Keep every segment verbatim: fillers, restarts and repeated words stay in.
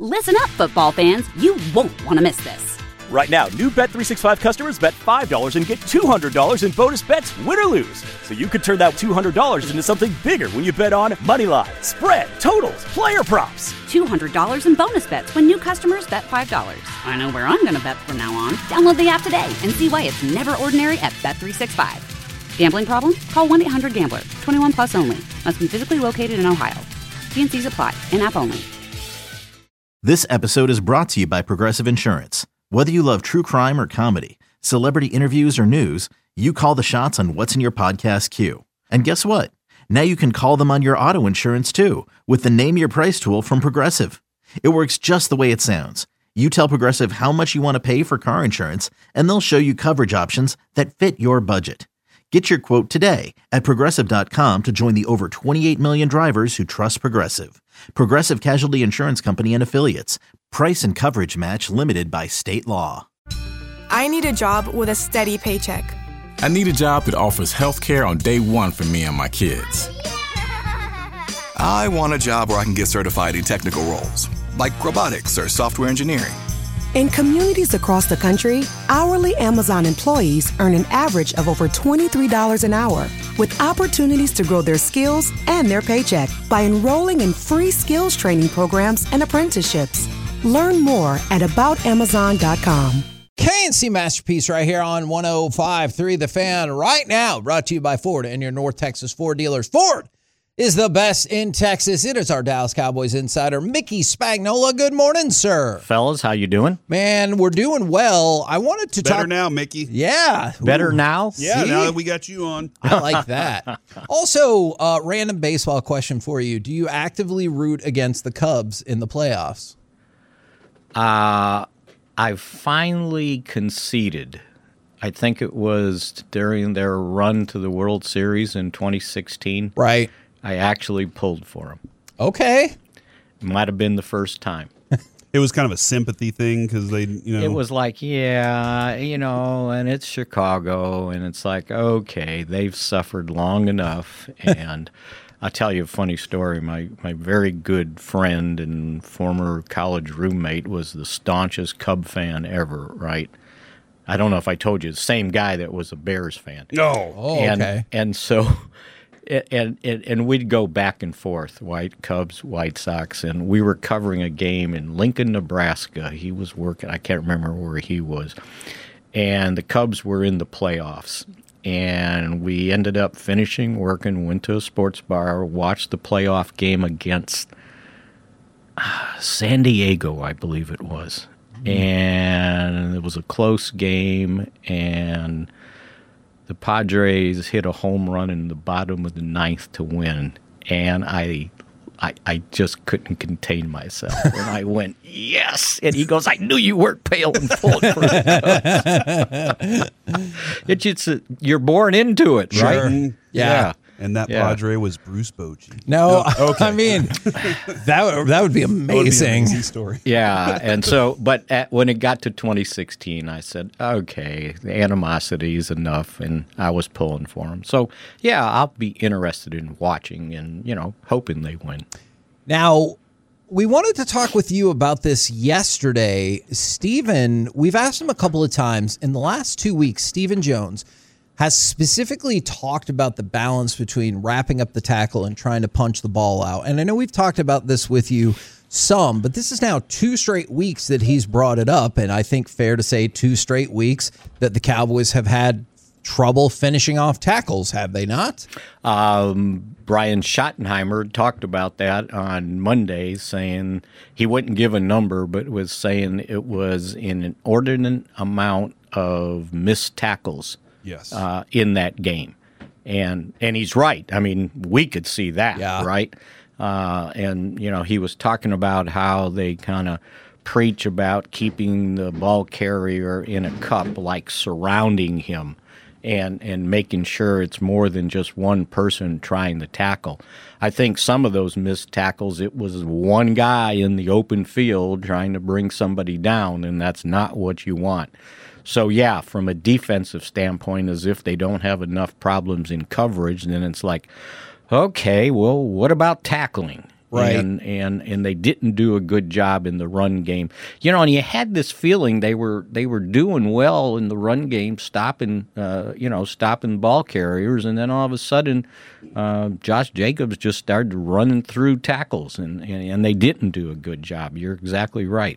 Listen up, football fans. You won't want to miss this. Right now, new Bet three sixty-five customers bet five dollars and get two hundred dollars in bonus bets, win or lose. So you could turn that two hundred dollars into something bigger when you bet on money line, spread, totals, player props. two hundred dollars in bonus bets when new customers bet five dollars. I know where I'm going to bet from now on. Download the app today and see why it's never ordinary at Bet three sixty-five. Gambling problem? Call one eight hundred gambler. twenty-one plus only. Must be physically located in Ohio. T and C's apply. In-app only. This episode is brought to you by Progressive Insurance. Whether you love true crime or comedy, celebrity interviews or news, you call the shots on what's in your podcast queue. And guess what? Now you can call them on your auto insurance too with the Name Your Price tool from Progressive. It works just the way it sounds. You tell Progressive how much you want to pay for car insurance, and they'll show you coverage options that fit your budget. Get your quote today at Progressive dot com to join the over twenty-eight million drivers who trust Progressive. Progressive Casualty Insurance Company and Affiliates. Price and coverage match limited by state law. I need a job with a steady paycheck. I need a job that offers health care on day one for me and my kids. I want a job where I can get certified in technical roles, like robotics or software engineering. In communities across the country, hourly Amazon employees earn an average of over twenty-three dollars an hour, with opportunities to grow their skills and their paycheck by enrolling in free skills training programs and apprenticeships. Learn more at about amazon dot com. K and C Masterpiece right here on one oh five point three The Fan right now, brought to you by Ford and your North Texas Ford dealers. Ford is the best in Texas. It is our Dallas Cowboys insider, Mickey Spagnola. Good morning, sir. Fellas, how you doing? Man, we're doing well. I wanted to Better talk... Better now, Mickey. Yeah. Better Ooh. now? Yeah, See? now that we got you on. I like that. Also, uh, random baseball question for you. Do you actively root against the Cubs in the playoffs? Uh, I finally conceded. I think it was during their run to the World Series in twenty sixteen. Right. I actually pulled for them. Okay. It might have been the first time. It was kind of a sympathy thing because they, you know. It was like, yeah, you know, and it's Chicago, and it's like, okay, they've suffered long enough. And I'll tell you a funny story. My, my very good friend and former college roommate was the staunchest Cub fan ever, right? I don't know if I told you, the same guy that was a Bears fan. No. Oh, and, okay. And so... And, and and we'd go back and forth, White Cubs, White Sox, and we were covering a game in Lincoln, Nebraska. He was working, I can't remember where he was, and the Cubs were in the playoffs. And we ended up finishing working, went to a sports bar, watched the playoff game against uh, San Diego, I believe it was. Mm-hmm. And it was a close game, and the Padres hit a home run in the bottom of the ninth to win, and I, I, I just couldn't contain myself. And I went, yes! And he goes, I knew you weren't pale and full. It's just uh, you're born into it, Sure. right? Yeah. yeah. And that Yeah. Padre was Bruce Bochy. No, No, okay. I mean, that would, that would be That would be an amazing. amazing story. Yeah, and so, but at, when it got to twenty sixteen, I said, okay, the animosity is enough, and I was pulling for them. So, yeah, I'll be interested in watching and, you know, hoping they win. Now, we wanted to talk with you about this yesterday. Stephen, we've asked him a couple of times. In the last two weeks, Stephen Jones has specifically talked about the balance between wrapping up the tackle and trying to punch the ball out. And I know we've talked about this with you some, but this is now two straight weeks that he's brought it up. And I think fair to say two straight weeks that the Cowboys have had trouble finishing off tackles, have they not? Um, Brian Schottenheimer talked about that on Monday, saying he wouldn't give a number, but was saying it was an inordinate amount of missed tackles. Yes. Uh, in that game. And and he's right. I mean, we could see that, yeah. right? Uh, and, you know, he was talking about how they kind of preach about keeping the ball carrier in a cup, like surrounding him and, and making sure it's more than just one person trying to tackle. I think some of those missed tackles, it was one guy in the open field trying to bring somebody down, and that's not what you want. So, yeah, from a defensive standpoint, as if they don't have enough problems in coverage, then it's like, okay, well, what about tackling? Right. And, and and they didn't do a good job in the run game. You know, and you had this feeling they were they were doing well in the run game, stopping uh, you know, stopping ball carriers, and then all of a sudden uh, Josh Jacobs just started running through tackles, and, and, and they didn't do a good job. You're exactly right.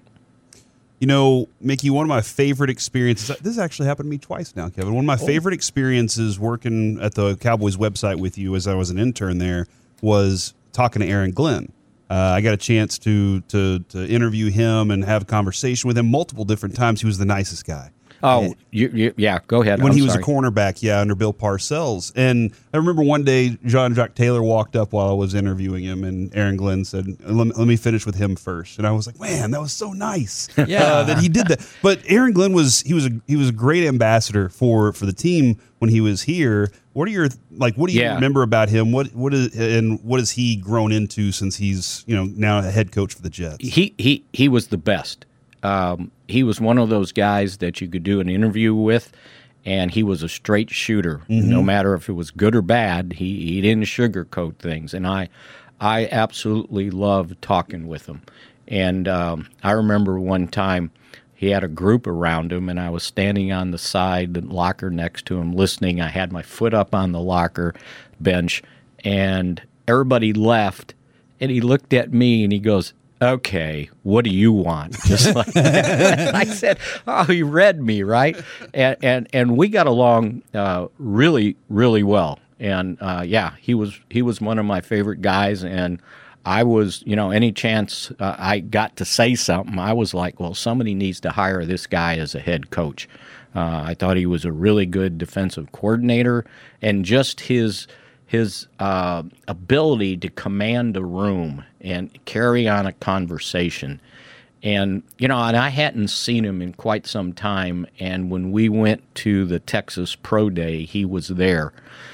You know, Mickey, one of my favorite experiences, this has actually happened to me twice now, Kevin. One of my Oh. favorite experiences working at the Cowboys website with you as I was an intern there was talking to Aaron Glenn. Uh, I got a chance to, to to interview him and have a conversation with him multiple different times. He was the nicest guy. Oh, you, you, yeah, go ahead. When I'm he was sorry. a cornerback, yeah, under Bill Parcells. And I remember one day Jean-Jacques Taylor walked up while I was interviewing him, and Aaron Glenn said, let me, let me finish with him first. And I was like, man, that was so nice Yeah. uh, that he did that. But Aaron Glenn was he was a he was a great ambassador for for the team when he was here. What are your like? What do you Yeah. remember about him? What what is and what has he grown into since he's you know now a head coach for the Jets? He he he was the best. Um, he was one of those guys that you could do an interview with, and he was a straight shooter. Mm-hmm. No matter if it was good or bad, he, he didn't sugarcoat things. And I I absolutely loved talking with him. And um, I remember one time he had a group around him, and I was standing on the side, the locker next to him, listening. I had my foot up on the locker bench, and everybody left, and he looked at me, and he goes, okay, what do you want? Just like that. I said, oh, he read me, right? And and, and we got along uh, really, really well. And uh, yeah, he was he was one of my favorite guys. And I was, you know, any chance uh, I got to say something, I was like, well, somebody needs to hire this guy as a head coach. Uh, I thought he was a really good defensive coordinator, and just his his uh, ability to command a room and carry on a conversation. And, you know, and I hadn't seen him in quite some time, and when we went to the Texas Pro Day, he was there.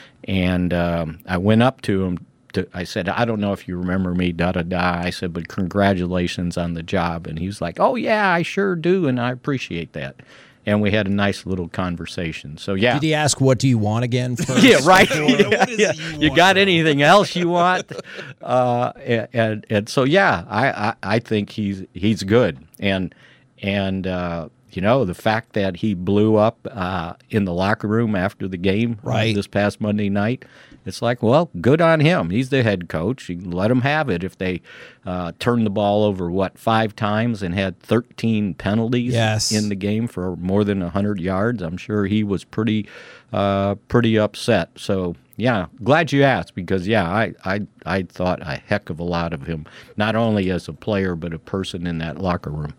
And um, I went up to him. To, I said, I don't know if you remember me, da-da-da. I said, but congratulations on the job. And he was like, oh, yeah, I sure do, and I appreciate that. And we had a nice little conversation. So, yeah. Did he ask, what do you want again first? Yeah, right. What is yeah, it yeah. you You want, got bro? anything else you want? Uh, and, and and so yeah, I, I, I think he's he's good. And and uh, you know, the fact that he blew up uh, in the locker room after the game Right. uh, this past Monday night, it's like, well, good on him. He's the head coach. You can let him have it. If they uh, turned the ball over, what, five times and had thirteen penalties Yes. in the game for more than one hundred yards, I'm sure he was pretty uh, pretty upset. So, yeah, glad you asked because, yeah, I, I, I thought a heck of a lot of him, not only as a player but a person in that locker room.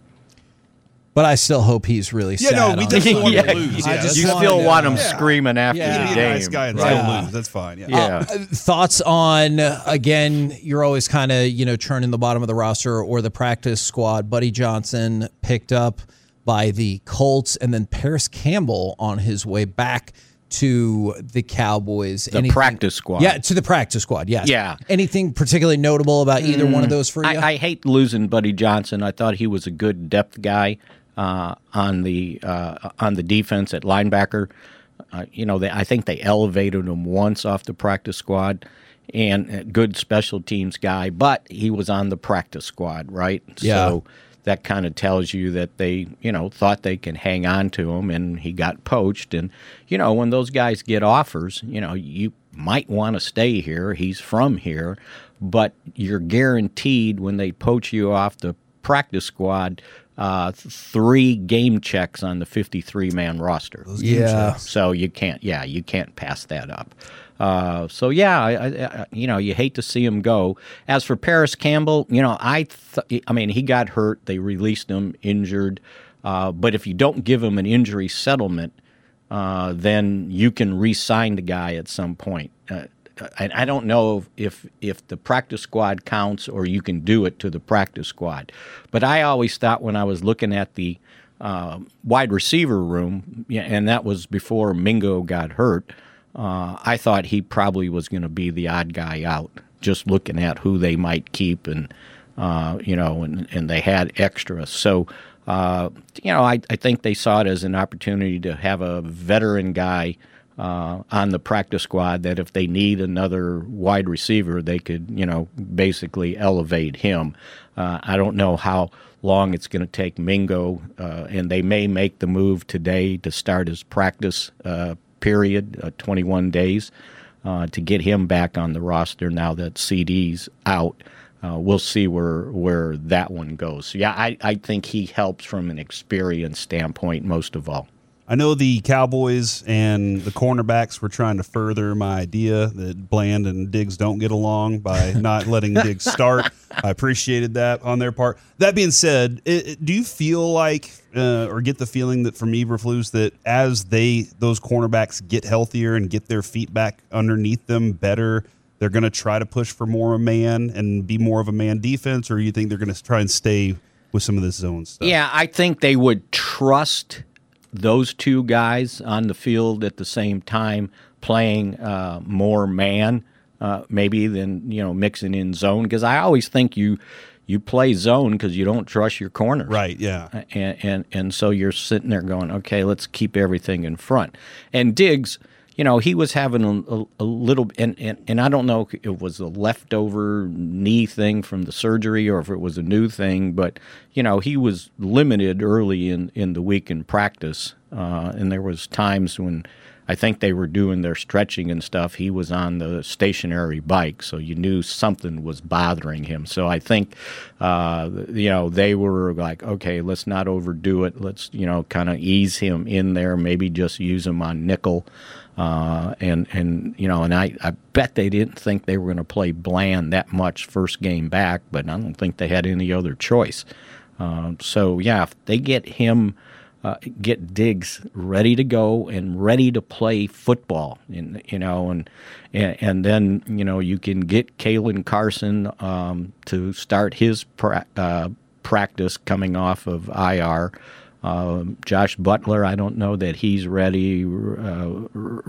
But I still hope he's really Yeah, sad. no, we on definitely it. want Yeah, to lose. I Yeah, just you that's wanted still to- want him yeah. screaming after Yeah. the Be a game. nice guy and right? still lose. That's fine. Yeah. Yeah. Uh, thoughts on, uh, again, you're always kind of, you know, churning the bottom of the roster or the practice squad. Buddy Johnson picked up by the Colts, and then Paris Campbell on his way back to the Cowboys. The practice squad. Yeah, to the practice squad, yes. Yeah. Anything particularly notable about either one of those for you? I, I hate losing Buddy Johnson. I thought he was a good depth guy uh, on the uh, on the defense at linebacker. Uh, you know, they, I think they elevated him once off the practice squad, and a good special teams guy. But he was on the practice squad, right? Yeah. So that kind of tells you that they, you know, thought they can hang on to him, and he got poached. And you know, when those guys get offers, you know, you might want to stay here. He's from here, but you're guaranteed when they poach you off the practice squad, uh, three game checks on the fifty-three man roster. Yeah. So you can't, yeah, you can't pass that up. Uh, so yeah, I, I, I, you know, you hate to see him go. As for Paris Campbell, you know, I, th- I mean, he got hurt. They released him injured. Uh, but if you don't give him an injury settlement, uh, then you can re-sign the guy at some point. Uh, and I don't know if if the practice squad counts or you can do it to the practice squad. But I always thought when I was looking at the uh, wide receiver room, yeah, and that was before Mingo got hurt, uh, I thought he probably was going to be the odd guy out, just looking at who they might keep and, uh, you know, and, and they had extra. So, uh, you know, I, I think they saw it as an opportunity to have a veteran guy uh, on the practice squad that if they need another wide receiver, they could, you know, basically elevate him. Uh, I don't know how long it's going to take Mingo, uh, and they may make the move today to start his practice uh, period, uh, twenty-one days, uh, to get him back on the roster now that C D's out. Uh, we'll see where where that one goes. So, yeah, I, I think he helps from an experience standpoint most of all. I know the Cowboys and the cornerbacks were trying to further my idea that Bland and Diggs don't get along by not letting Diggs start. I appreciated that on their part. That being said, it, it, do you feel like uh, or get the feeling that from Eberflus that as they those cornerbacks get healthier and get their feet back underneath them better, they're going to try to push for more of a man and be more of a man defense, or you think they're going to try and stay with some of this zone stuff? Yeah, I think they would trust those two guys on the field at the same time playing uh, more man, uh, maybe than, you know, mixing in zone. Because I always think you you play zone because you don't trust your corners. Right, yeah. And, and, and so you're sitting there going, okay, let's keep everything in front. And Diggs, you know, he was having a, a, a little, and, and, and I don't know if it was a leftover knee thing from the surgery or if it was a new thing, but, you know, he was limited early in, in the week in practice, uh, and there was times when I think they were doing their stretching and stuff. He was on the stationary bike, so you knew something was bothering him. So I think, uh, you know, they were like, okay, let's not overdo it. Let's, you know, kind of ease him in there, maybe just use him on nickel. Uh, and, and you know, and I, I bet they didn't think they were going to play Bland that much first game back, but I don't think they had any other choice. Uh, so, yeah, if they get him, uh, get Diggs ready to go and ready to play football, and, you know, and, and and then, you know, you can get Kalen Carson um, to start his pra- uh, practice coming off of I R. Uh, Josh Butler, I don't know that he's ready. Uh,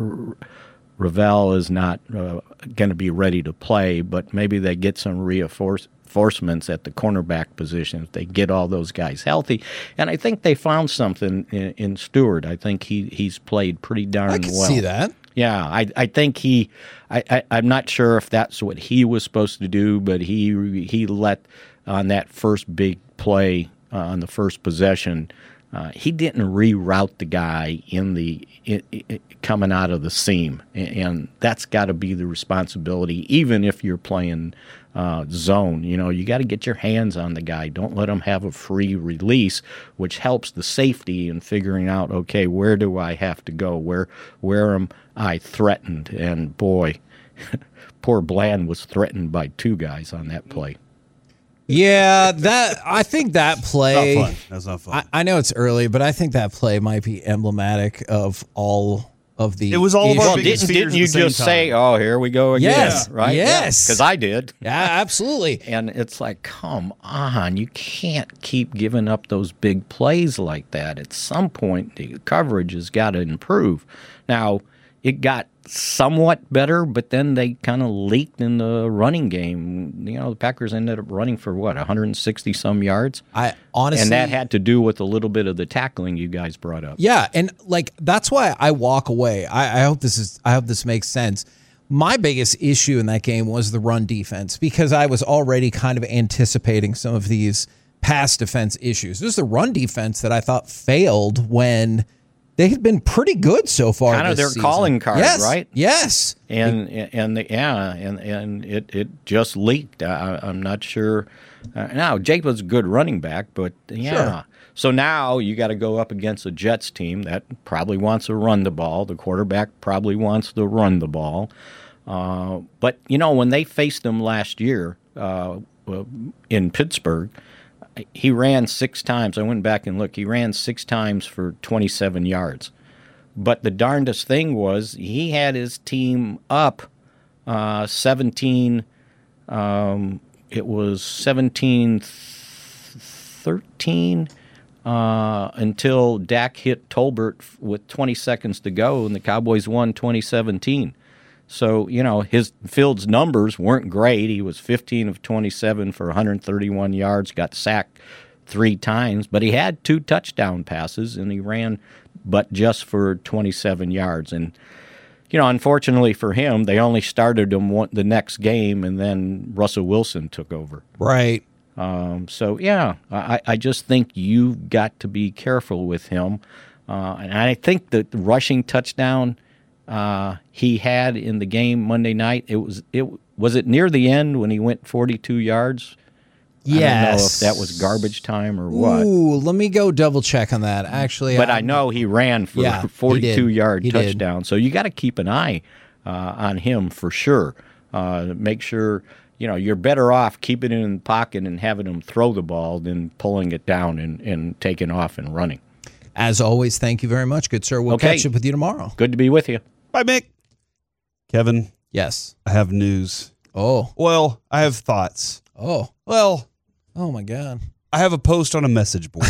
Ravel is not uh, going to be ready to play, but maybe they get some reinforcements at the cornerback position if they get all those guys healthy. And I think they found something in, in Stewart. I think he, he's played pretty darn well. I can well. see that. Yeah, I, I think he I, I, I'm not sure if that's what he was supposed to do, but he he let on that first big play uh, on the first possession. Uh, he didn't reroute the guy in the in, in, coming out of the seam, and, and that's got to be the responsibility. Even if you're playing uh, zone, you know, you got to get your hands on the guy. Don't let him have a free release, which helps the safety in figuring out, okay, where do I have to go? Where where am I threatened? And boy, poor Bland was threatened by two guys on that play. Yeah, that I think that play. Not fun. That's not fun. I, I know it's early, but I think that play might be emblematic of all of the. It was all of our well, biggest didn't, fears didn't you at the same just time. say, "Oh, here we go again"? Yes, right? Yes, because I did. Yeah, absolutely. And it's like, come on, you can't keep giving up those big plays like that. At some point, the coverage has got to improve. Now, it got somewhat better, but then they kind of leaked in the running game. You know, the Packers ended up running for, what, one hundred sixty some yards? I honestly, and that had to do with a little bit of the tackling you guys brought up. Yeah, and like that's why I walk away. I, I hope this is. I hope this makes sense. My biggest issue in that game was the run defense because I was already kind of anticipating some of these pass defense issues. It was the run defense that I thought failed when they had been pretty good so far. Kind of their season. calling card, yes, right? Yes. And and the, yeah, and and it, it just leaked. I, I'm not sure. Uh, now Jake was a good running back, but yeah. Sure. So now you got to go up against a Jets team that probably wants to run the ball. The quarterback probably wants to run the ball. Uh, but you know, when they faced them last year uh, in Pittsburgh, he ran six times. I went back and looked. He ran six times for twenty-seven yards. But the darndest thing was he had his team up uh, seventeen. Um, it was seventeen thirteen uh, until Dak hit Tolbert with twenty seconds to go, and the Cowboys won twenty seventeen. So, you know, his Fields' numbers weren't great. He was fifteen of twenty-seven for one hundred thirty-one yards, got sacked three times, but he had two touchdown passes, and he ran but just for twenty-seven yards. And you know, unfortunately for him, they only started him one, the next game, and then Russell Wilson took over. Right. Um, so, yeah, I, I just think you've got to be careful with him. Uh, and I think the rushing touchdown uh, he had in the game Monday night, it was it was it near the end when he went forty-two yards? Yes. I don't know if that was garbage time or what. Ooh, let me go double check on that. Actually, But I, I know he ran for Yeah, a forty-two-yard he did. touchdown. So you got to keep an eye uh, on him for sure. Uh, make sure, you know, you're better off keeping it in the pocket and having him throw the ball than pulling it down and, and taking off and running. As always, thank you very much, good sir. We'll Okay. catch up with you tomorrow. Good to be with you. Bye, Mick. Kevin, Yes. I have news. Oh. Well, I have thoughts. Oh. Well, Oh, my God. I have a post on a message board.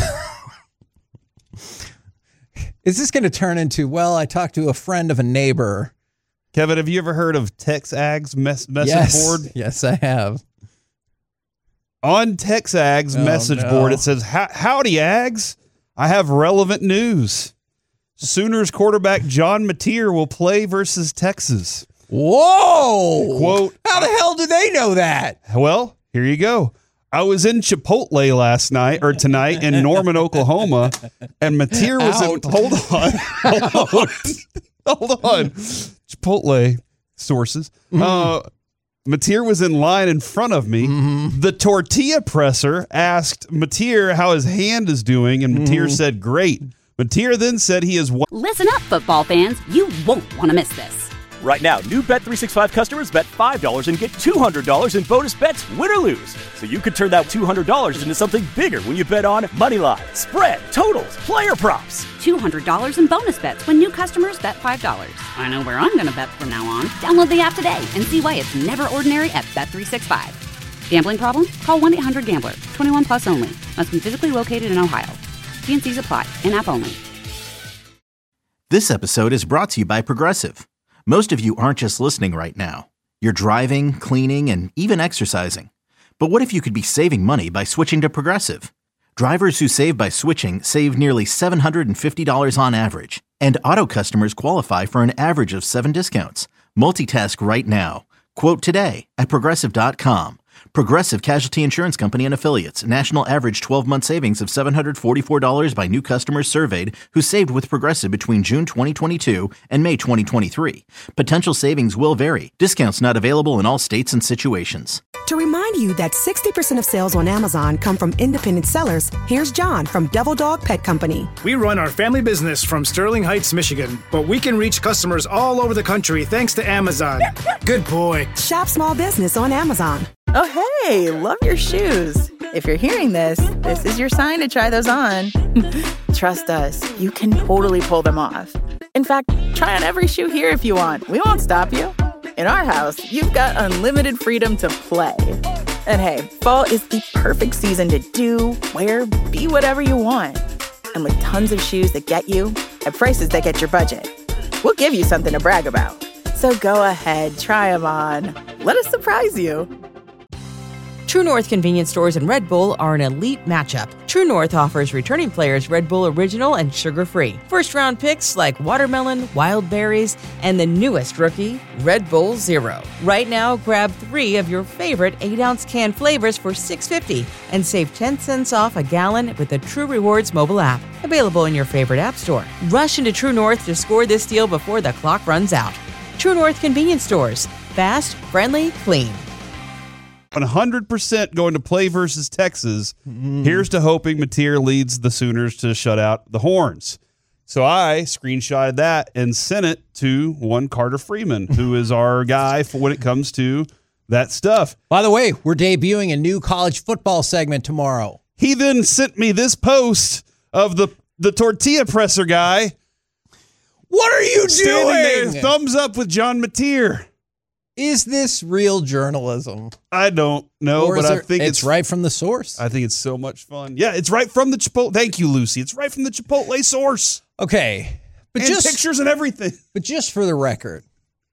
Is this going to turn into, well, I talked to a friend of a neighbor? Kevin, have you ever heard of TexAg's mes- message yes. board? Yes, I have. On TexAg's Oh, message no. board, it says, "How- Howdy, Ags. I have relevant news. Sooners quarterback John Mateer will play versus Texas." Whoa! Quote, How the hell do they know that? Well, here you go. I was in Chipotle last night or tonight in Norman, Oklahoma, and Mateer was Out. in. Hold on, hold on, hold on. Chipotle sources. Uh, Mateer was in line in front of me. Mm-hmm. The tortilla presser asked Mateer how his hand is doing, and Mateer Mm-hmm. said, "Great." Mateer then said he is one. Listen up, football fans. You won't want to miss this. Right now, new Bet three sixty-five customers bet five dollars and get two hundred dollars in bonus bets, win or lose. So you could turn that two hundred dollars into something bigger when you bet on money line, spread, totals, player props. two hundred dollars in bonus bets when new customers bet five dollars. I know where I'm going to bet from now on. Download the app today and see why it's never ordinary at Bet three sixty-five. Gambling problem? Call one eight hundred gambler. twenty-one plus only. Must be physically located in Ohio. T and C's apply. In-app only. This episode is brought to you by Progressive. Most of you aren't just listening right now. You're driving, cleaning, and even exercising. But what if you could be saving money by switching to Progressive? Drivers who save by switching save nearly seven hundred fifty dollars on average. And auto customers qualify for an average of seven discounts. Multitask right now. Quote today at Progressive dot com. Progressive Casualty Insurance Company and Affiliates. National average twelve-month savings of seven hundred forty-four dollars by new customers surveyed who saved with Progressive between June twenty twenty-two and May twenty twenty-three. Potential savings will vary. Discounts not available in all states and situations. To remind you that sixty percent of sales on Amazon come from independent sellers, here's John from Devil Dog Pet Company. We run our family business from Sterling Heights, Michigan, but we can reach customers all over the country thanks to Amazon. Good boy. Shop small business on Amazon. Oh, hey, love your shoes. If you're hearing this, this is your sign to try those on. Trust us, you can totally pull them off. In fact, try on every shoe here if you want. We won't stop you. In our house, you've got unlimited freedom to play. And hey, fall is the perfect season to do, wear, be whatever you want. And with tons of shoes that get you at prices that get your budget, we'll give you something to brag about. So go ahead, try them on. Let us surprise you. True North convenience stores and Red Bull are an elite matchup. True North offers returning players Red Bull Original and sugar-free. First-round picks like watermelon, wild berries, and the newest rookie, Red Bull Zero. Right now, grab three of your favorite eight-ounce can flavors for six dollars and fifty cents and save ten cents off a gallon with the True Rewards mobile app. Available in your favorite app store. Rush into True North to score this deal before the clock runs out. True North convenience stores. Fast, friendly, clean. one hundred percent going to play versus Texas. Mm. Here's to hoping Mateer leads the Sooners to shut out the Horns. So I screenshotted that and sent it to one Carter Freeman, who is our guy for when it comes to that stuff. By the way, we're debuting a new college football segment tomorrow. He then sent me this post of the, the tortilla presser guy. What are you standing doing? there, thumbs up with John Mateer. Is this real journalism? I don't know, Or but there, I think it's, it's right from the source. I think it's so much fun. Yeah, it's right from the Chipotle. Thank you, Lucy. It's right from the Chipotle source. Okay, but and just pictures and everything. But just for the record,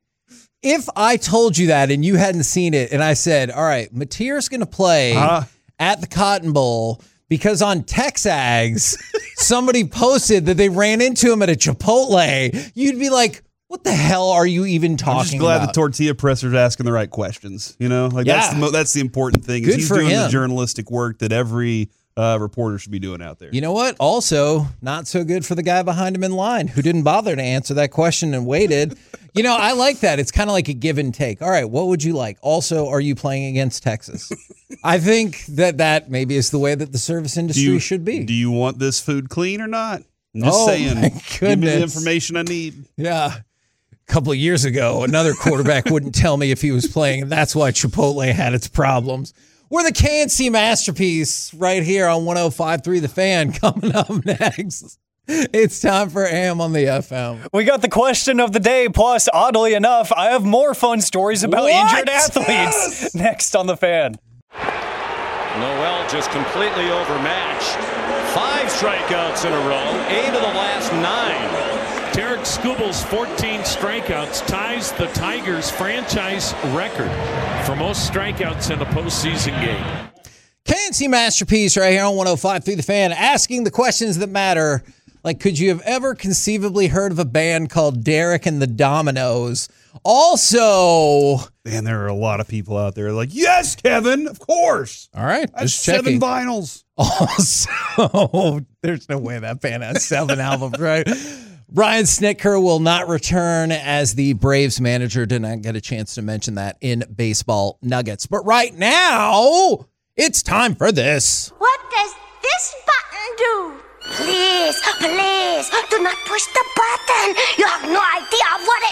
if I told you that and you hadn't seen it, and I said, "All right, Mateer's going to play uh, at the Cotton Bowl," because on TexAgs somebody posted that they ran into him at a Chipotle, you'd be like, What the hell are you even talking about? I'm just glad about? the tortilla presser's asking the right questions. You know, like yeah. that's the mo- that's the important thing. Good He's for doing him. the journalistic work that every uh, reporter should be doing out there. You know what? Also, not so good for the guy behind him in line who didn't bother to answer that question and waited. You know, I like that. It's kind of like a give and take. All right, what would you like? Also, are you playing against Texas? I think that that maybe is the way that the service industry you, should be. Do you want this food clean or not? I'm just oh, saying. My give me the information I need. Yeah. A couple of years ago, another quarterback wouldn't tell me if he was playing, and that's why Chipotle had its problems. We're the K N C Masterpiece right here on one oh five point three The Fan. Coming up next, it's time for A M on the F M. We got the question of the day, plus, oddly enough, I have more fun stories about what? injured athletes yes! next on The Fan. Noel just completely overmatched. Five strikeouts in a row, eight of the last nine. Derek Skubal's fourteen strikeouts ties the Tigers' franchise record for most strikeouts in a postseason game. K N C Masterpiece right here on one oh five point three The Fan, asking the questions that matter. Like, could you have ever conceivably heard of a band called Derek and the Dominoes? Also, man, there are a lot of people out there like, yes, Kevin, of course. All right, That's just seven checking. vinyls. Also, there's no way that band has seven albums, right? Brian Snitker will not return as the Braves manager. Did not get a chance to mention that in Baseball Nuggets. But right now, it's time for this. What does this button do? Please, please, do not push the button. You have no idea what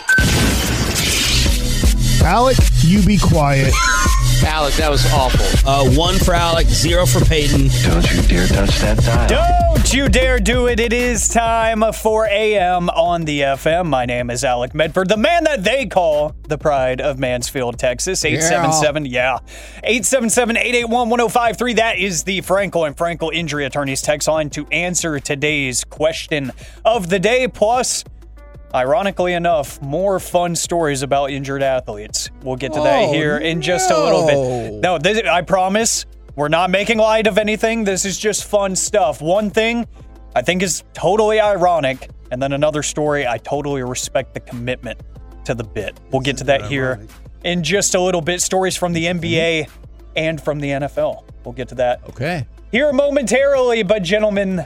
it... Alec, you be quiet. Alec, that was awful. Uh, one for Alec, zero for Peyton. Don't you dare touch that dial. Don't you dare do it. It is time for A M on the F M. My name is Alec Medford, the man that they call the pride of Mansfield, Texas. eight seven seven, yeah. eight seven seven, eight eight one, one oh five three. That is the Frankel and Frankel Injury Attorneys text line to answer today's question of the day. Plus, ironically enough, more fun stories about injured athletes. We'll get to that oh, here in just no. a little bit. No, this, I promise, we're not making light of anything. This is just fun stuff. One thing I think is totally ironic, and then another story, I totally respect the commitment to the bit. We'll get to that here in just a little bit. Stories from the N B A and from the N F L. We'll get to that okay. here momentarily, but gentlemen,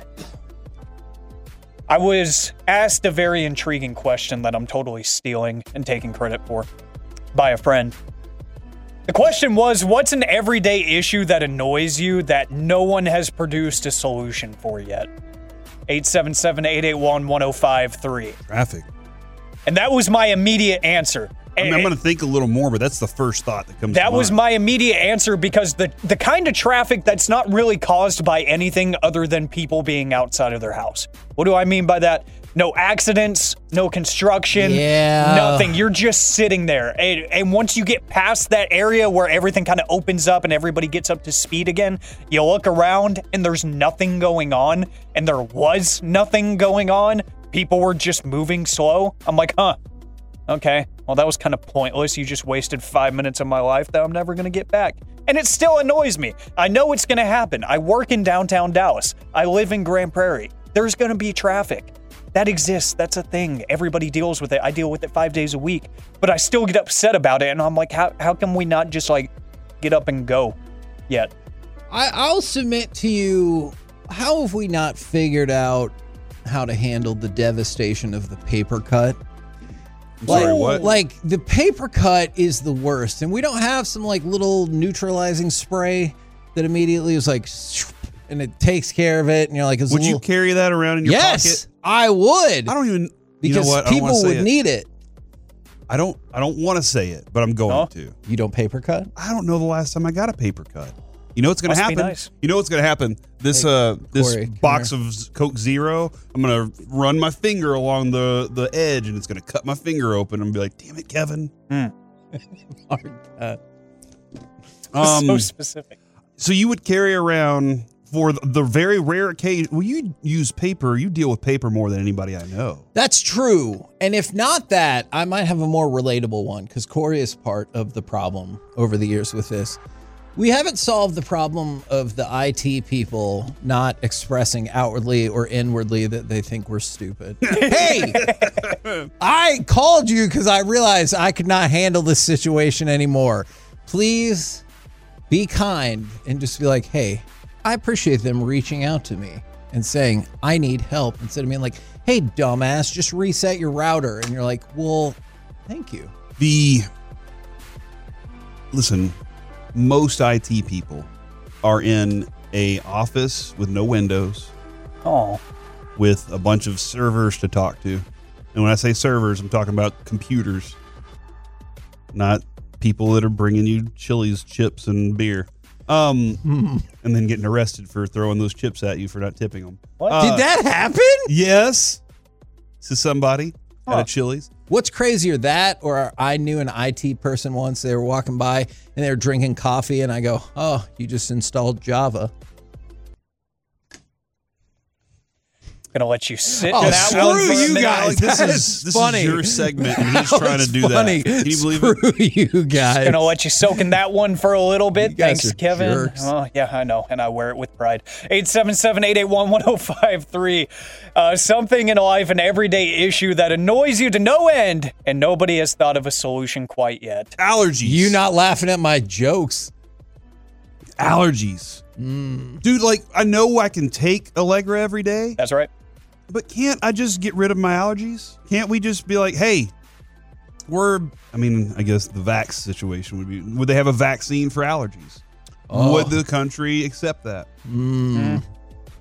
I was asked a very intriguing question that I'm totally stealing and taking credit for by a friend. The question was, what's an everyday issue that annoys you that no one has produced a solution for yet? eight seven seven, eight eight one, one oh five three. Traffic. And that was my immediate answer. I mean, I'm going to think a little more, but that's the first thought that comes to mind. That was my immediate answer because the, the kind of traffic that's not really caused by anything other than people being outside of their house. What do I mean by that? No accidents, no construction, yeah. nothing. You're just sitting there. And, and once you get past that area where everything kind of opens up and everybody gets up to speed again, you look around and there's nothing going on. And there was nothing going on. People were just moving slow. I'm like, huh, okay. Well, that was kind of pointless. You just wasted five minutes of my life that I'm never going to get back. And it still annoys me. I know it's going to happen. I work in downtown Dallas. I live in Grand Prairie. There's going to be traffic. That exists. That's a thing. Everybody deals with it. I deal with it five days a week. But I still get upset about it. And I'm like, how, how can we not just like get up and go yet? I, I'll submit to you, how have we not figured out how to handle the devastation of the paper cut? I'm like, sorry, what? Like, the paper cut is the worst. And we don't have some, like, little neutralizing spray that immediately is like, and it takes care of it. And you're like, it's would a little... you carry that around in your yes, pocket? I would. I don't even, because you know what? people would it. need it. I don't, I don't want to say it, but I'm going huh? to. You don't paper cut? I don't know the last time I got a paper cut. You know what's going to Must be happen? nice. You know what's going to happen? This Hey, uh this Corey, box come of Coke Zero, I'm going to run my finger along the, the edge and it's going to cut my finger open and be like, damn it, Kevin. Mm. Hard cut. Um, so specific. So you would carry around for the, the very rare occasion. Well, you use paper. You deal with paper more than anybody I know. That's true. And if not that, I might have a more relatable one because Corey is part of the problem over the years with this. We haven't solved the problem of the I T people not expressing outwardly or inwardly that they think we're stupid. Hey, I called you because I realized I could not handle this situation anymore. Please be kind and just be like, hey, I appreciate them reaching out to me and saying, I need help, instead of being like, hey, dumbass, just reset your router. And you're like, well, thank you. The, listen, most I T people are in a office with no windows. Oh. With a bunch of servers to talk to. And when I say servers, I'm talking about computers, not people that are bringing you Chili's chips and beer. Um, mm. And then getting arrested for throwing those chips at you for not tipping them. What? Uh, Did that happen? Yes. To somebody huh. at a Chili's. What's crazier, that or I knew an I T person once, they were walking by and they were drinking coffee and I go, oh, you just installed Java. Gonna let you sit oh, in that screw one for you a minute. guys. This that is this funny. is your segment and he's trying to do funny. that. Can you believe screw it? you guys. Gonna let you soak in that one for a little bit. You guys Thanks, are Kevin. jerks. Oh, yeah, I know, and I wear it with pride. eight seven seven, eight eight one, one oh five three. Uh, something in life, an everyday issue that annoys you to no end, and nobody has thought of a solution quite yet. Allergies. You not laughing at my jokes. Allergies. Mm. Dude, like, I know I can take Allegra every day. That's right. But can't I just get rid of my allergies? Can't we just be like, hey, we're, I mean, I guess the vax situation would be, would they have a vaccine for allergies? Oh. Would the country accept that? Mm. Mm.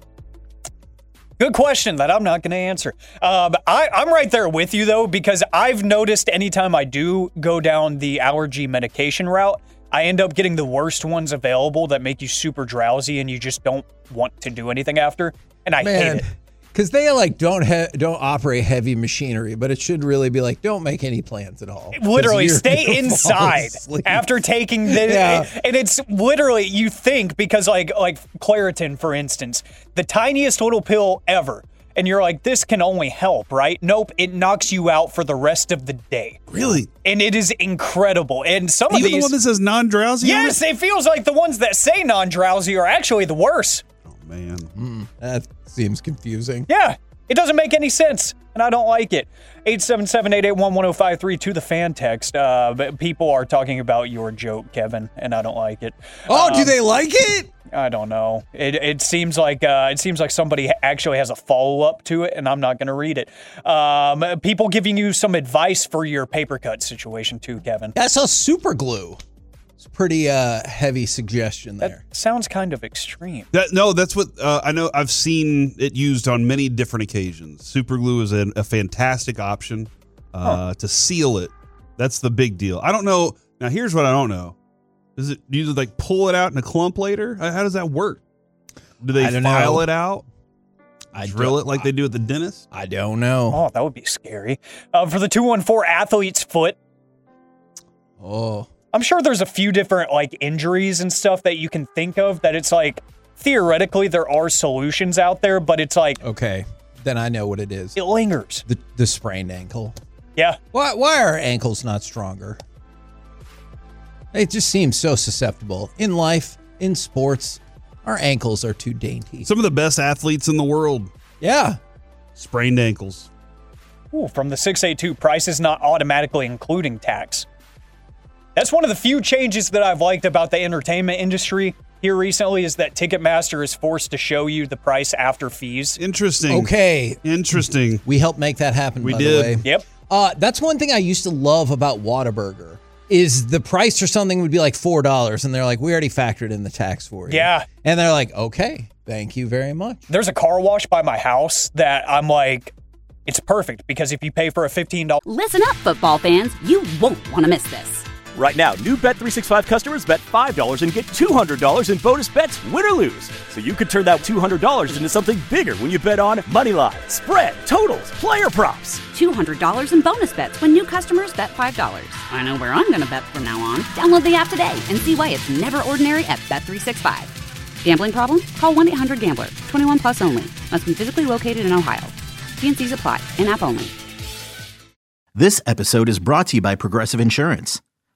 Good question that I'm not going to answer. Um, I, I'm right there with you, though, because I've noticed anytime I do go down the allergy medication route, I end up getting the worst ones available that make you super drowsy and you just don't want to do anything after. And I Man. hate it. Because they like don't he- don't operate heavy machinery, but it should really be like, don't make any plans at all. Literally, stay inside after taking this. Yeah. And it's literally, you think, because like like Claritin, for instance, the tiniest little pill ever. And you're like, this can only help, right? Nope, it knocks you out for the rest of the day. Really? And it is incredible. And some Even of these... the one that says non-drowsy? Yes, it feels like the ones that say non-drowsy are actually the worst. Oh, man. Mm, that seems confusing. Yeah, it doesn't make any sense, and I don't like it. eight seven seven, eight eight one, one oh five three to the fan text. Uh, but people are talking about your joke, Kevin, and I don't like it. Oh, um, do they like it? I don't know. It it seems like uh, it seems like somebody actually has a follow up to it, and I'm not going to read it. Um, people giving you some advice for your paper cut situation too, Kevin. That's a super glue. It's a pretty uh, heavy suggestion there. That sounds kind of extreme. That, no, that's what uh, I know. I've seen it used on many different occasions. Super glue is a, a fantastic option uh, huh. to seal it. That's the big deal. I don't know. Now, here's what I don't know. Is it, do you like pull it out in a clump later? How does that work? Do they file know. it out? I drill it like they do at the dentist? I don't know. Oh, that would be scary. Uh, for the two one four athlete's foot. Oh. I'm sure there's a few different like injuries and stuff that you can think of that it's like theoretically there are solutions out there, but it's like okay, then I know what it is. It lingers. The the sprained ankle. Yeah. Why why are ankles not stronger? They just seem so susceptible in life, in sports. Our ankles are too dainty. Some of the best athletes in the world. Yeah. Sprained ankles. Ooh, from the six eight two, price is not automatically including tax. That's one of the few changes that I've liked about the entertainment industry here recently is that Ticketmaster is forced to show you the price after fees. Interesting. Okay. Interesting. We helped make that happen, we by did. the way. Yep. Uh, that's one thing I used to love about Whataburger is the price for something would be like four dollars, and they're like, we already factored in the tax for you. Yeah. And they're like, okay, thank you very much. There's a car wash by my house that I'm like, it's perfect because if you pay for a fifteen dollars... Listen up, football fans. You won't want to miss this. Right now, new Bet three sixty-five customers bet five dollars and get two hundred dollars in bonus bets, win or lose. So you could turn that two hundred dollars into something bigger when you bet on Moneyline, spread, totals, player props. two hundred dollars in bonus bets when new customers bet five dollars. I know where I'm going to bet from now on. Download the app today and see why it's never ordinary at Bet three sixty-five. Gambling problem? Call one eight hundred gambler. twenty-one plus only. Must be physically located in Ohio. T and C's apply. In-app only. This episode is brought to you by Progressive Insurance.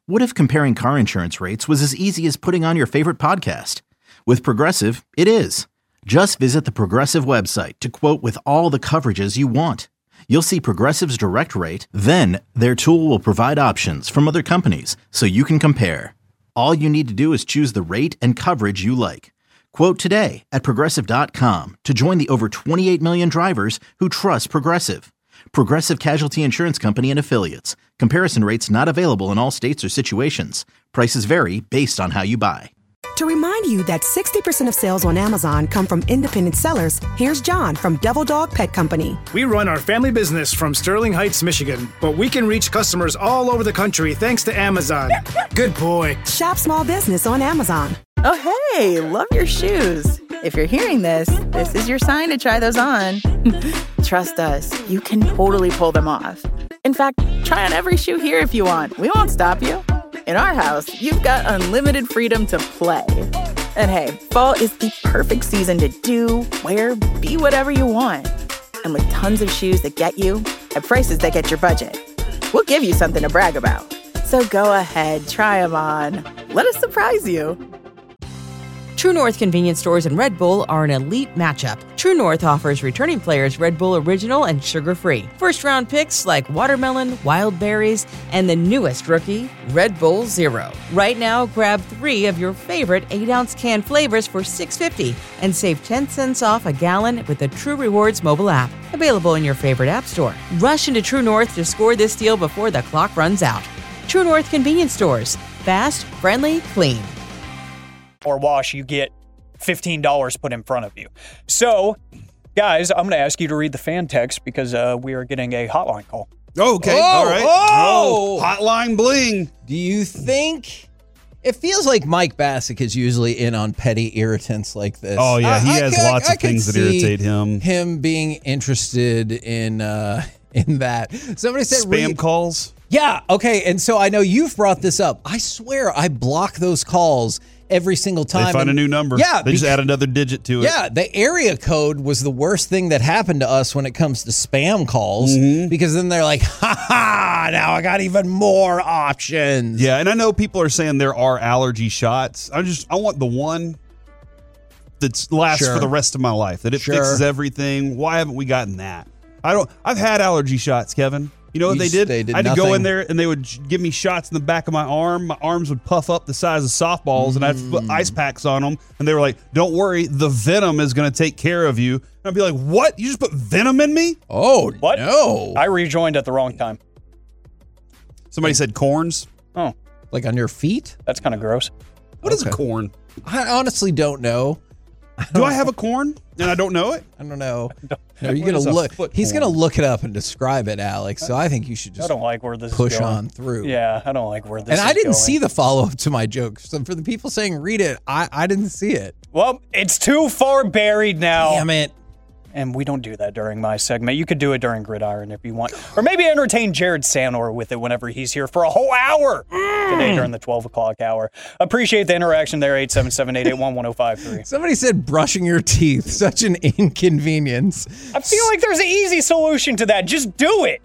What if comparing car insurance rates was as easy as putting on your favorite podcast? With Progressive, it is. Just visit the Progressive website to quote with all the coverages you want. You'll see Progressive's direct rate, then their tool will provide options from other companies so you can compare. All you need to do is choose the rate and coverage you like. Quote today at Progressive dot com to join the over twenty-eight million drivers who trust Progressive. Progressive Casualty Insurance Company and Affiliates. Comparison rates not available in all states or situations. Prices vary based on how you buy. To remind you that sixty percent of sales on Amazon come from independent sellers, here's John from Devil Dog Pet Company. We run our family business from Sterling Heights, Michigan, but we can reach customers all over the country thanks to Amazon. Good boy. Shop small business on Amazon. Oh, hey, love your shoes. If you're hearing this, this is your sign to try those on. Trust us, you can totally pull them off. In fact, try on every shoe here if you want. We won't stop you. In our house, you've got unlimited freedom to play. And hey, fall is the perfect season to do, wear, be whatever you want. And with tons of shoes that get you at prices that get your budget, we'll give you something to brag about. So go ahead, try them on. Let us surprise you. True North convenience stores and Red Bull are an elite matchup. True North offers returning players Red Bull Original and sugar-free. First-round picks like watermelon, wild berries, and the newest rookie, Red Bull Zero. Right now, grab three of your favorite eight ounce can flavors for six dollars and fifty cents and save ten cents off a gallon with the True Rewards mobile app. Available in your favorite app store. Rush into True North to score this deal before the clock runs out. True North convenience stores. Fast, friendly, clean. Or wash, you get fifteen dollars put in front of you. So, guys, I'm going to ask you to read the fan text because uh, we are getting a hotline call. Okay, Oh, all right. oh! Oh, hotline bling. Do you think it feels like Mike Bassick is usually in on petty irritants like this? Oh, yeah, he I- I has could- lots I of could things that see irritate him. Him being interested in uh, in that. Somebody said Spam read- calls. Yeah, okay, and so I know you've brought this up. I swear I block those calls every single time. They find and- a new number. Yeah, They just beca- add another digit to it. Yeah, the area code was the worst thing that happened to us when it comes to spam calls Mm-hmm. because then they're like, ha ha, now I got even more options. Yeah, and I know people are saying there are allergy shots. I just I want the one that lasts Sure. for the rest of my life. That it Sure. fixes everything. Why haven't we gotten that? I don't. I've had allergy shots, Kevin. You know what You they s- did? they did I had to go nothing. in there and they would j- give me shots in the back of my arm. My arms would puff up the size of softballs, and I'd Mm. put ice packs on them. And they were like, "Don't worry, the venom is going to take care of you." And I'd be like, "What? You just put venom in me?" Oh What? no! I rejoined at the wrong time. Somebody said corns. Oh, Like on your feet? that's kind of gross. What is Okay. a corn? I honestly don't know. Do I have a corn and I don't know it? I don't know. No, you're What gonna is a look. foot He's corn? gonna look it up and describe it, Alex. So I think you should I just don't like where this push is going. on through. Yeah, I don't like where this And is I didn't going. see the follow up to my joke. So for the people saying read it, I I didn't see it. Well, it's too far buried now. Damn it. And we don't do that during my segment. You could do it during Gridiron if you want. Or maybe entertain Jared Sanor with it whenever he's here for a whole hour today during the twelve o'clock hour. Appreciate the interaction there, eight seven seven, eight eight one, one oh five three. Somebody said brushing your teeth, such an inconvenience. I feel like there's an easy solution to that. Just do it.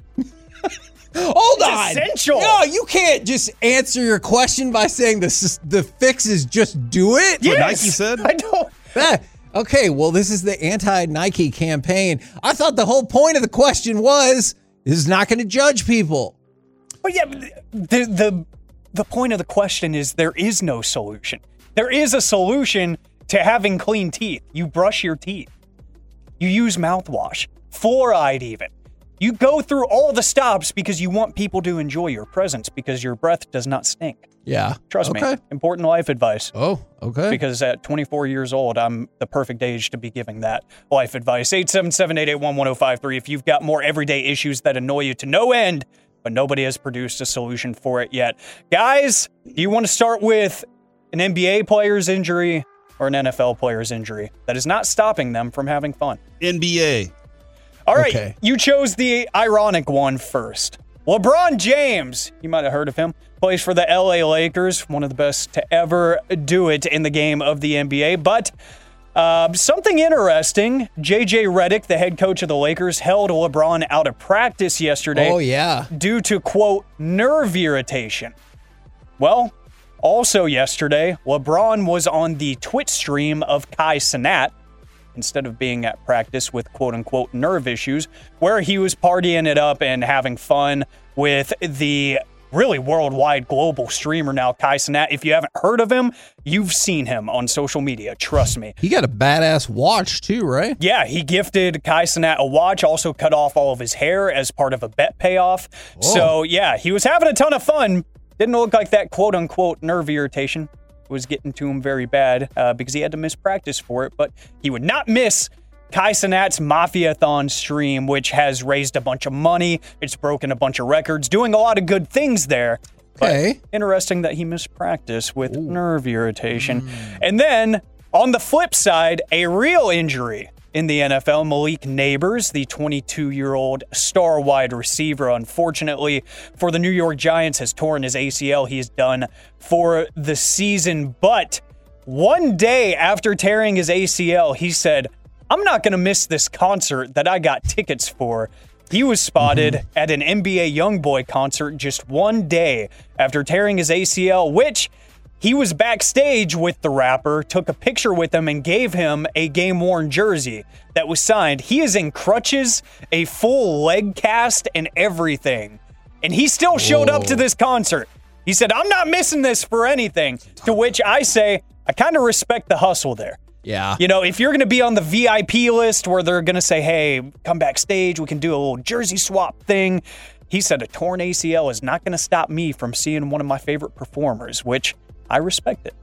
Hold It's on. essential. No, you can't just answer your question by saying this is, the fix is just do it. Yes. Nike said? I don't. Ah, okay, well, this is the anti-Nike campaign. I thought the whole point of the question was this is not going to judge people. But yeah, but the, the the point of the question is there is no solution. There is a solution to having clean teeth. You brush your teeth. You use mouthwash, fluoride even. You go through all the stops because you want people to enjoy your presence because your breath does not stink. Yeah. Trust okay. me. Important life advice. Oh, okay. Because at twenty-four years old, I'm the perfect age to be giving that life advice. eight seven seven, eight eight one, one oh five three if you've got more everyday issues that annoy you to no end, but nobody has produced a solution for it yet. Guys, do you want to start with an N B A player's injury or an N F L player's injury that is not stopping them from having fun? N B A. All right, Okay. you chose the ironic one first. LeBron James, you might have heard of him, plays for the L A Lakers, one of the best to ever do it in the game of the N B A. But uh, something interesting, J J Redick, the head coach of the Lakers, held LeBron out of practice yesterday Oh, yeah. due to, quote, nerve irritation. Well, also yesterday, LeBron was on the Twitch stream of Kai Cenat instead of being at practice with quote-unquote nerve issues, where he was partying it up and having fun with the really worldwide global streamer now, Kai Cenat. If you haven't heard of him, you've seen him on social media. Trust me. He got a badass watch too, right? Yeah, he gifted Kai Cenat a watch, also cut off all of his hair as part of a bet payoff. Whoa. So, yeah, he was having a ton of fun. Didn't look like that quote-unquote nerve irritation was getting to him very bad uh, because he had to miss practice for it, but he would not miss Kai Cenat's Mafia-thon stream, which has raised a bunch of money. It's broken a bunch of records, doing a lot of good things there. Okay. But interesting that he missed practice with Ooh. nerve irritation. Mm. And then, on the flip side, a real injury in the N F L. Malik Neighbors, the twenty-two-year-old star wide receiver, unfortunately for the New York Giants, has torn his A C L. He is done for the season. But one day after tearing his A C L, he said, I'm not going to miss this concert that I got tickets for. He was spotted mm-hmm. at an N B A YoungBoy concert just one day after tearing his A C L, which he was backstage with the rapper, took a picture with him, and gave him a game-worn jersey that was signed. He is in crutches, a full leg cast, and everything. And he still showed Whoa. up to this concert. He said, I'm not missing this for anything. To which I say, I kind of respect the hustle there. Yeah. You know, if you're going to be on the V I P list where they're going to say, hey, come backstage, we can do a little jersey swap thing. He said a torn A C L is not going to stop me from seeing one of my favorite performers, which I respect it.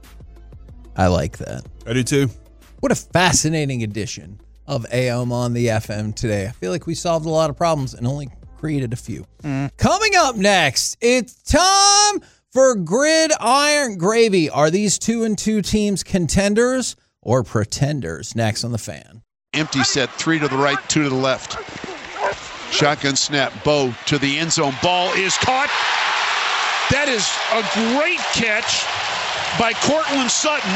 I like that. I do too. What a fascinating edition of A M on the F M today. I feel like we solved a lot of problems and only created a few. Mm. Coming up next, it's time for Gridiron Gravy. Are these two and two teams contenders or pretenders? Next on The Fan. Empty set, three to the right, two to the left. Shotgun snap, Bo to the end zone. Ball is caught. That is a great catch by Cortland Sutton.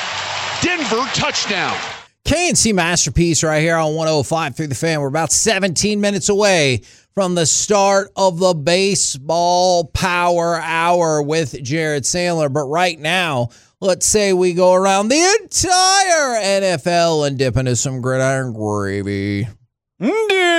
Denver touchdown. K and C Masterpiece right here on one oh five through The Fan. We're about seventeen minutes away from the start of the baseball power hour with Jared Sandler. But right now, let's say we go around the entire N F L and dip into some gridiron gravy. Dip.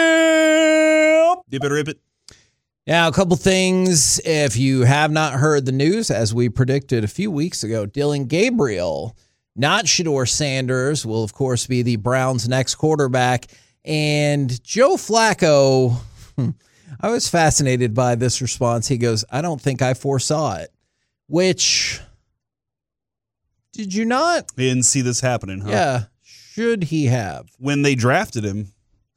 Dip it, rip it. Now, a couple things. If you have not heard the news, as we predicted a few weeks ago, Dillon Gabriel, not Shedeur Sanders, will, of course, be the Browns' next quarterback. And Joe Flacco, I was fascinated by this response. He goes, I don't think I foresaw it. Which, did you not? They didn't see this happening, huh? Yeah. Should he have? When they drafted him,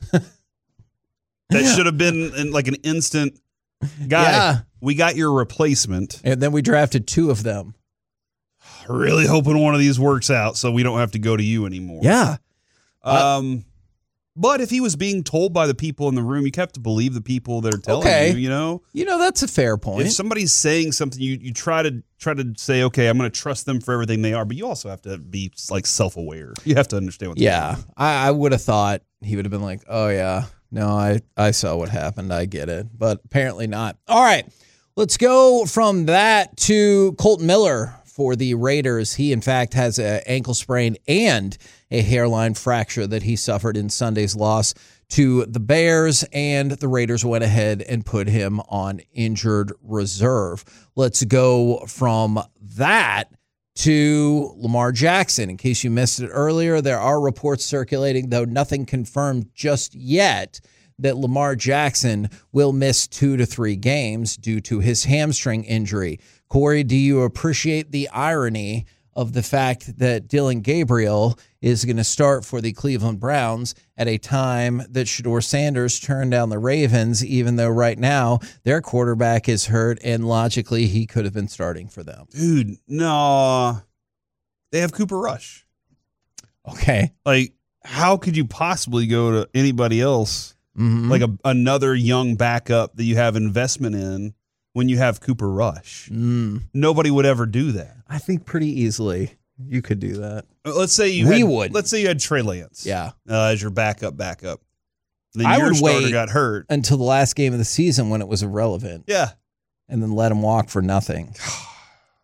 that should have been in like an instant, guy, yeah. we got your replacement. And then we drafted two of them. Really hoping one of these works out so we don't have to go to you anymore. Yeah. Um, but if he was being told by the people in the room, you have to believe the people that are telling okay. you, you know? You know, that's a fair point. If somebody's saying something, you, you try to try to say, okay, I'm going to trust them for everything they are, but you also have to be like self-aware. You have to understand what's yeah, going on. I, I would have thought he would have been like, oh, yeah, no, I, I saw what happened. I get it. But apparently not. All right, let's go from that to Colton Miller for the Raiders. He, in fact, has an ankle sprain and a hairline fracture that he suffered in Sunday's loss to the Bears, and the Raiders went ahead and put him on injured reserve. Let's go from that to Lamar Jackson. In case you missed it earlier, there are reports circulating, though nothing confirmed just yet, that Lamar Jackson will miss two to three games due to his hamstring injury. Corey, do you appreciate the irony of the fact that Dillon Gabriel is going to start for the Cleveland Browns at a time that Shedeur Sanders turned down the Ravens, even though right now their quarterback is hurt and logically he could have been starting for them? Dude, no. They have Cooper Rush. Okay. Like, how could you possibly go to anybody else, mm-hmm. like a, another young backup that you have investment in, when you have Cooper Rush? Mm. Nobody would ever do that. I think pretty easily you could do that. Let's say you we had, would. Let's say you had Trey Lance, yeah, uh, as your backup, backup. Then I your would starter wait got hurt until the last game of the season when it was irrelevant. Yeah, and then let him walk for nothing.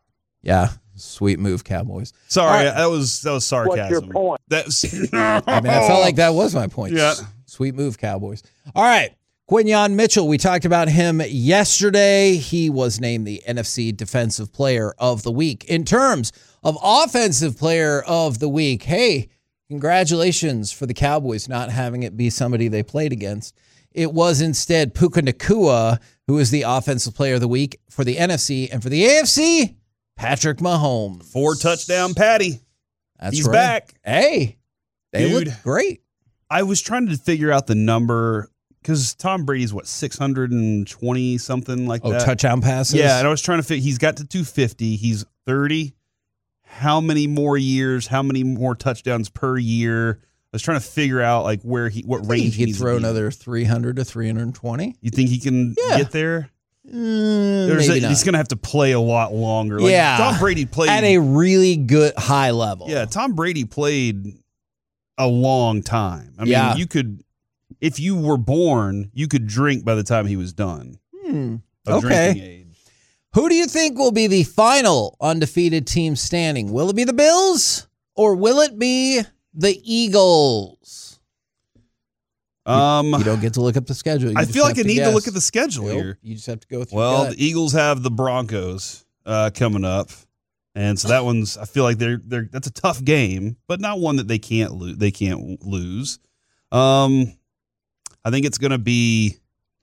Yeah, sweet move, Cowboys. Sorry, All right. that was that was sarcasm. What's your point? That's I mean, I felt like that was my point. Yeah. Sweet move, Cowboys. All right. Quinyon Mitchell, we talked about him yesterday. He was named the N F C Defensive Player of the Week. In terms of Offensive Player of the Week, hey, congratulations for the Cowboys not having it be somebody they played against. It was instead Puka Nacua, who is the Offensive Player of the Week for the N F C, and for the A F C, Patrick Mahomes. Four touchdown Patty. That's He's right. back. Hey, they Dude, look great. I was trying to figure out the number because Tom Brady's what six hundred twenty something like Oh, that. touchdown passes? Yeah, and I was trying to figure. He's got to two fifty. He's thirty. How many more years? How many more touchdowns per year? I was trying to figure out like where he, what range he he could throw another three hundred to three twenty. You think he can Yeah. get there? Mm, There's maybe a, not. he's going to have to play a lot longer. Like, yeah, Tom Brady played at a really good high level. Yeah, Tom Brady played a long time. I mean, Yeah. you could, if you were born, you could drink by the time he was done. Hmm. Of drinking Okay. age. Who do you think will be the final undefeated team standing? Will it be the Bills or will it be the Eagles? Um, you, you don't get to look up the schedule. You I just feel like have I need guess. to look at the schedule Nope, here. You just have to go through. Well, your gut. the Eagles have the Broncos uh, coming up, and so that one's. I feel like they're they're that's a tough game, but not one that they can't lose. They can't lose. Um, I think it's going to be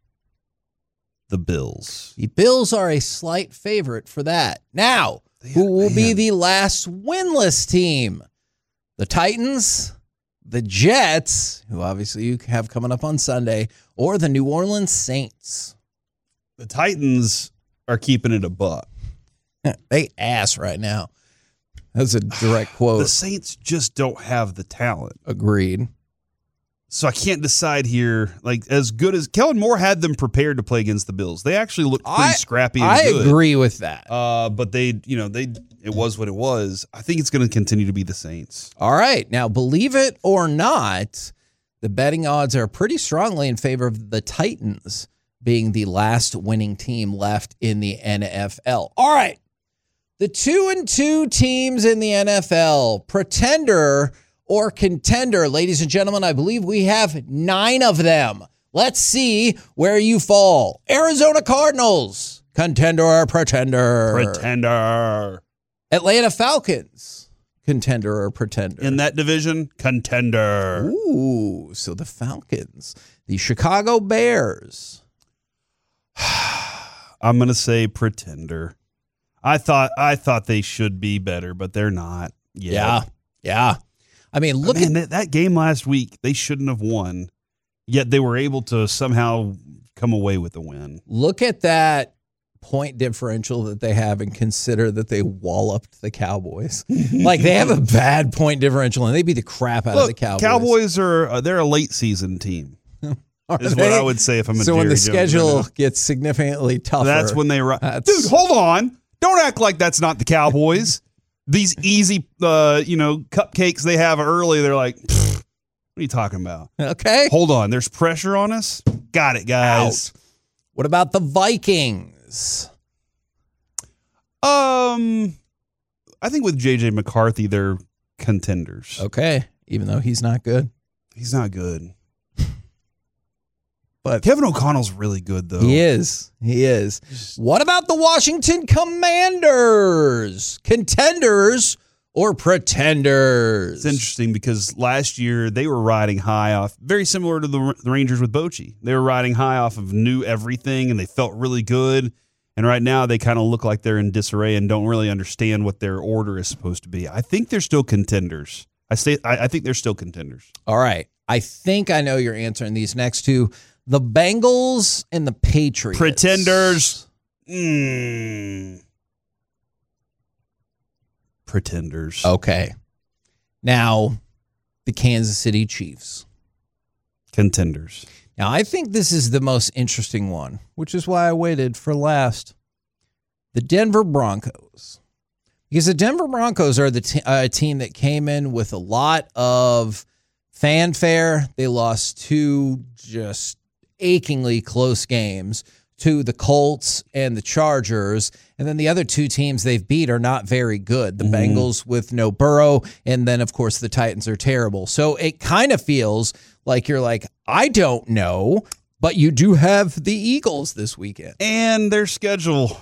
the Bills. The Bills are a slight favorite for that. Now, who will be the last winless team? The Titans, the Jets, who obviously you have coming up on Sunday, or the New Orleans Saints. The Titans are keeping it a buck. They ass right now. That's a direct quote. The Saints just don't have the talent. Agreed. So I can't decide here. Like, as good as Kellen Moore had them prepared to play against the Bills, they actually looked pretty I- scrappy. And I good. agree with that. Uh, but they, you know, they it was what it was. I think it's going to continue to be the Saints. All right. Now, believe it or not, the betting odds are pretty strongly in favor of the Titans being the last winning team left in the N F L. All right. The two and two teams in the N F L, pretender or contender. Ladies and gentlemen, I believe we have nine of them. Let's see where you fall. Arizona Cardinals, contender or pretender? Pretender. Atlanta Falcons, contender or pretender? In that division, contender. Ooh, so the Falcons. The Chicago Bears. I'm going to say pretender. I thought I thought they should be better, but they're not. Yet. Yeah. Yeah. I mean, look Man, at that, that game last week. They shouldn't have won, yet they were able to somehow come away with the win. look at that point differential that they have and consider that they walloped the Cowboys. Like, they have a bad point differential and they beat the crap out Look, of the Cowboys. Cowboys are uh, they're a late season team. Are is they? what I would say if I'm a So when Jerry the Jones schedule right now. gets significantly tougher. That's when they ri- that's- Dude, hold on. Don't act like that's not the Cowboys. These easy, uh, you know, cupcakes they have early. They're like, "Pfft, what are you talking about? Okay. Hold on. There's pressure on us. Got it, guys. What about the Vikings? Um, I think with J J McCarthy, they're contenders. Okay. Even though he's not good. He's not good. But Kevin O'Connell's really good, though. He is. He is. What about the Washington Commanders? Contenders or pretenders? It's interesting because last year they were riding high off, very similar to the, the Rangers with Bochy. They were riding high off of new everything, and they felt really good. And right now they kind of look like they're in disarray and don't really understand what their order is supposed to be. I think they're still contenders. I say I, I think they're still contenders. All right. I think I know your answer in these next two. The Bengals and the Patriots. Pretenders. Mm. Pretenders. Okay. Now, the Kansas City Chiefs. Contenders. Now, I think this is the most interesting one, which is why I waited for last. The Denver Broncos. Because the Denver Broncos are the t- uh, team that came in with a lot of fanfare. They lost two just achingly close games to the Colts and the Chargers. And then the other two teams they've beat are not very good. The mm-hmm. Bengals with no Burrow, and then, of course, the Titans are terrible. So it kind of feels like you're like, I don't know, but you do have the Eagles this weekend. And their schedule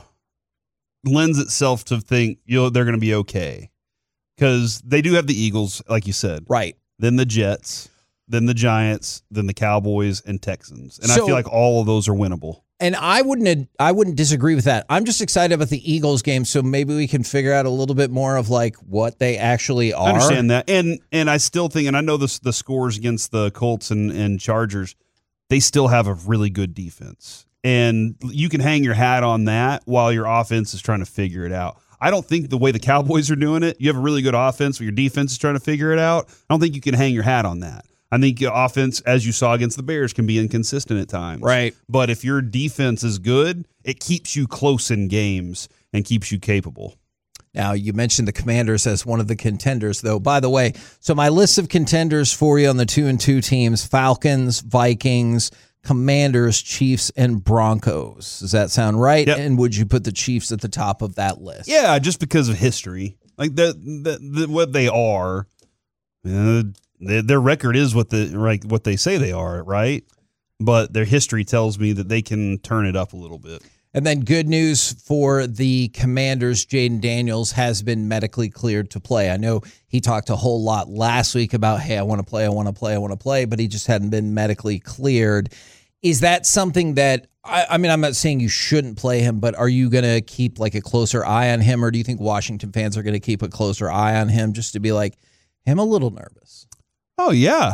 lends itself to think you know, they're going to be okay. Because they do have the Eagles, like you said. Right. Then the Jets, then the Giants, then the Cowboys and Texans. And So- I feel like all of those are winnable. And I wouldn't I wouldn't disagree with that. I'm just excited about the Eagles game, so maybe we can figure out a little bit more of like what they actually are. I understand that. And and I still think, and I know the, the scores against the Colts and, and Chargers, they still have a really good defense. And you can hang your hat on that while your offense is trying to figure it out. I don't think the way the Cowboys are doing it, you have a really good offense, but your defense is trying to figure it out. I don't think you can hang your hat on that. I think your offense, as you saw against the Bears, can be inconsistent at times. Right. But if your defense is good, it keeps you close in games and keeps you capable. Now, you mentioned the Commanders as one of the contenders, though. By the way, so my list of contenders for you on the two and two teams, Falcons, Vikings, Commanders, Chiefs, and Broncos. Does that sound right? Yep. And would you put the Chiefs at the top of that list? Yeah, just because of history. Like the, the, the what they are. Uh, Their record is what the right what they say they are, right? But their history tells me that they can turn it up a little bit. And then good news for the Commanders, Jaden Daniels has been medically cleared to play. I know he talked a whole lot last week about, hey, I want to play, I want to play, I want to play, but he just hadn't been medically cleared. Is that something that, I, I mean, I'm not saying you shouldn't play him, but are you going to keep like a closer eye on him, or do you think Washington fans are going to keep a closer eye on him just to be like, I'm a little nervous? Oh, yeah.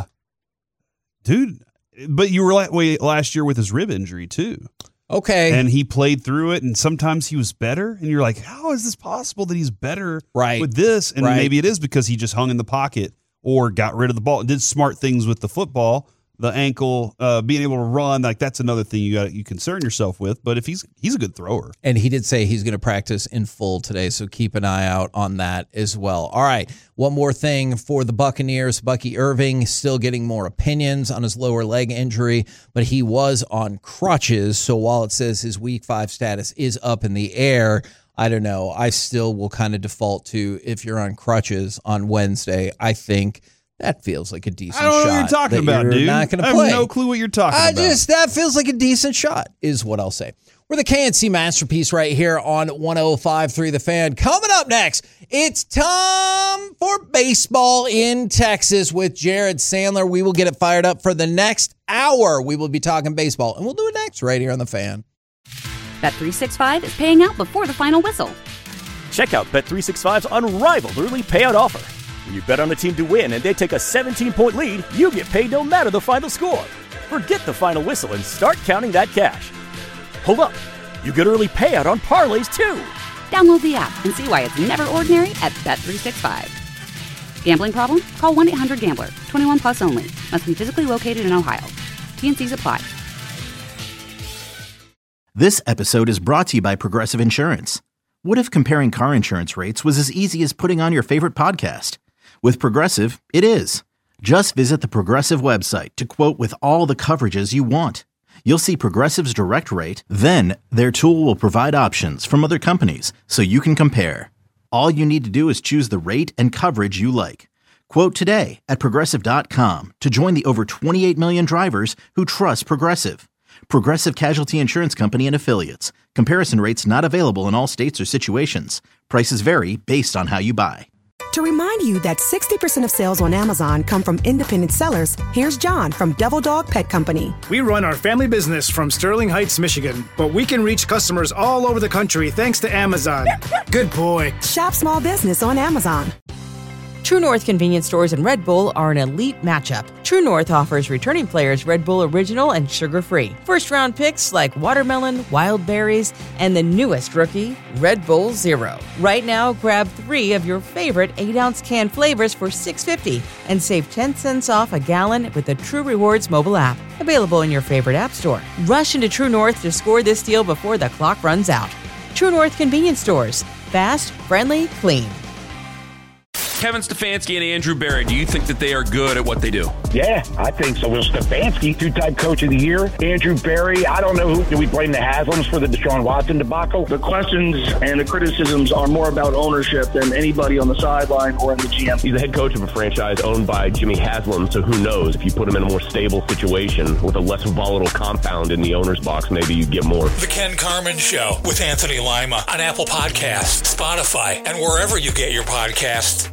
Dude, but you were that way last year with his rib injury, too. Okay. And he played through it, and sometimes he was better, and you're like, how is this possible that he's better right. with this? And right. maybe it is because he just hung in the pocket or got rid of the ball and did smart things with the football. The ankle, uh, being able to run, like that's another thing you got you concern yourself with. But if he's he's a good thrower, and he did say he's going to practice in full today, so keep an eye out on that as well. All right, one more thing for the Buccaneers: Bucky Irving still getting more opinions on his lower leg injury, but he was on crutches. So while it says his Week Five status is up in the air, I don't know. I still will kind of default to if you're on crutches on Wednesday. I think. That feels like a decent shot. I don't know shot what you're talking about, you're dude. Not gonna I have play. no clue what you're talking I about. Just that feels like a decent shot, is what I'll say. We're the K N C Masterpiece right here on one oh five point three The Fan. Coming up next, it's time for baseball in Texas with Jared Sandler. We will get it fired up for the next hour. We will be talking baseball, and we'll do it next right here on The Fan. Bet three sixty-five is paying out before the final whistle. Check out Bet three sixty-five's unrivaled early payout offer. When you bet on a team to win and they take a seventeen-point lead, you get paid no matter the final score. Forget the final whistle and start counting that cash. Hold up. You get early payout on parlays, too. Download the app and see why it's never ordinary at Bet three sixty-five. Gambling problem? Call one eight hundred gambler. twenty-one plus only. Must be physically located in Ohio. T and C's apply. This episode is brought to you by Progressive Insurance. What if comparing car insurance rates was as easy as putting on your favorite podcast? With Progressive, it is. Just visit the Progressive website to quote with all the coverages you want. You'll see Progressive's direct rate, then their tool will provide options from other companies so you can compare. All you need to do is choose the rate and coverage you like. Quote today at Progressive dot com to join the over twenty-eight million drivers who trust Progressive. Progressive Casualty Insurance Company and Affiliates. Comparison rates not available in all states or situations. Prices vary based on how you buy. To remind you that sixty percent of sales on Amazon come from independent sellers, here's John from Devil Dog Pet Company. We run our family business from Sterling Heights, Michigan, but we can reach customers all over the country thanks to Amazon. Good boy. Shop small business on Amazon. True North convenience stores and Red Bull are an elite matchup. True North offers returning players Red Bull Original and sugar-free. First-round picks like watermelon, wild berries, and the newest rookie, Red Bull Zero. Right now, grab three of your favorite eight-ounce can flavors for six dollars and fifty cents and save ten cents off a gallon with the True Rewards mobile app. Available in your favorite app store. Rush into True North to score this deal before the clock runs out. True North convenience stores. Fast, friendly, clean. Kevin Stefanski and Andrew Berry, do you think that they are good at what they do? Yeah, I think so. Well, Stefanski, two-time coach of the year. Andrew Berry, I don't know who. Do we blame the Haslams for the Deshaun Watson debacle? The questions and the criticisms are more about ownership than anybody on the sideline or in the G M. He's the head coach of a franchise owned by Jimmy Haslam, so who knows? If you put him in a more stable situation with a less volatile compound in the owner's box, maybe you get more. The Ken Carman Show with Anthony Lima on Apple Podcasts, Spotify, and wherever you get your podcasts.